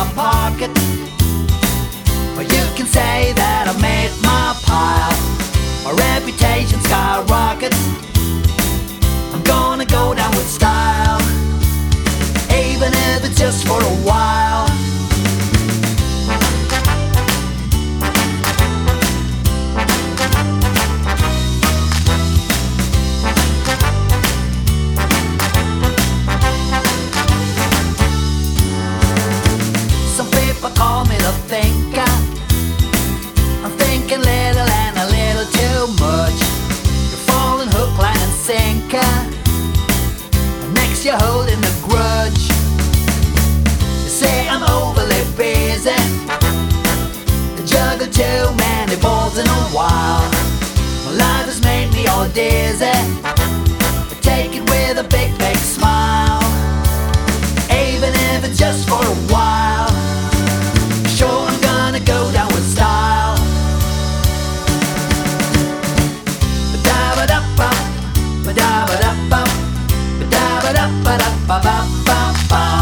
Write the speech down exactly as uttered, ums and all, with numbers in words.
my pocket. Or you can say that I made my pile. My reputation skyrockets. I'm gonna go down with style, even if it's just for a while. Some people call me the thinker. I'm thinking little and a little too much. You're falling hook, line and sinker. Next you're holding a grudge. You say I'm overly busy, to juggle too many balls in a while. My life has made me all dizzy, but take it with a big, big smile, even if it's just for a while. Sure, I'm gonna go down with style. Ba-da-ba-da-ba, ba-da-ba-da-ba, ba-da-ba-da-ba-da-ba-ba-ba-ba.